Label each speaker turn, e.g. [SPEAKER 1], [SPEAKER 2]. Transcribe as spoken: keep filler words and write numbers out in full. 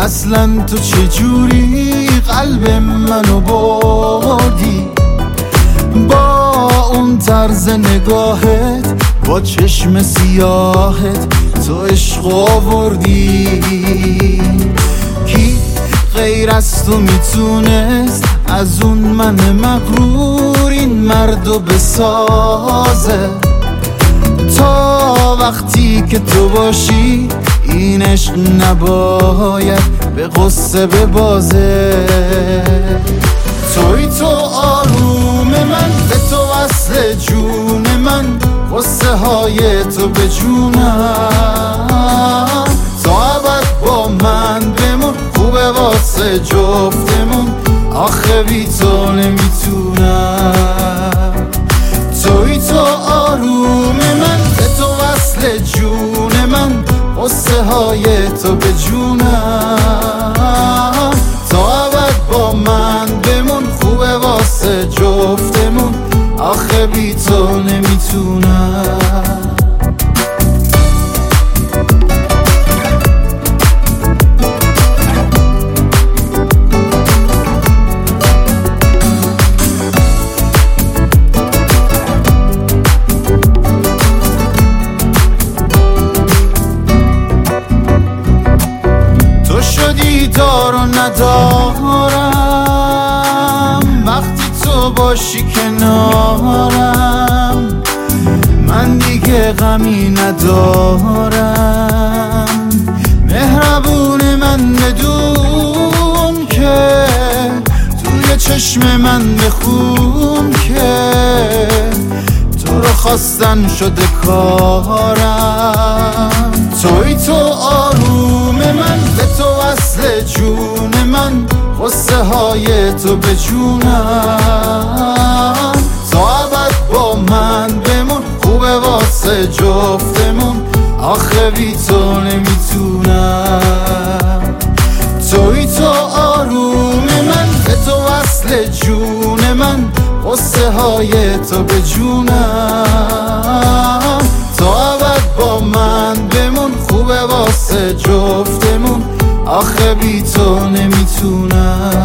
[SPEAKER 1] اصلا تو چجوری قلب منو بردی؟ با اون طرز نگاهت، با چشم سیاهت تو عشق آوردی. کی غیر از تو میتونست از اون من مغرور این مردو بسازه؟ تا وقتی که تو باشی این عشق نباید به غصه ببازه. توی تو آروم من، به تو وصل جون من، غصه های تو به جونم. تا ابد با من بمون، خوبه واسه جفتمون، آخه بی تو نمیتونم. توی تو آروم من، به تو وصل جون من، غصه های تو به جونم. تا ابد با من بمون، خوبه واسه جفتمون، آخه بی تو نمیتونم. دار و ندارم وقتی تو باشی کنارم. من دیگه غمی ندارم، مهربون من بدون که توی چشم من بخون که تو رو خواستن شده کارم. توی تو آروم من، به تو وصل جون من، غصه های تو به جونم. تا ابد با من بمون، خوبه واسه جفتمون، آخه بی تو نمیتونم. توی تو آروم من، به تو وصل جون من، غصه های تو به جونم. تا ابد با من بمون، خوبه واسه جفتمون، آخه بی تو نمیتونم.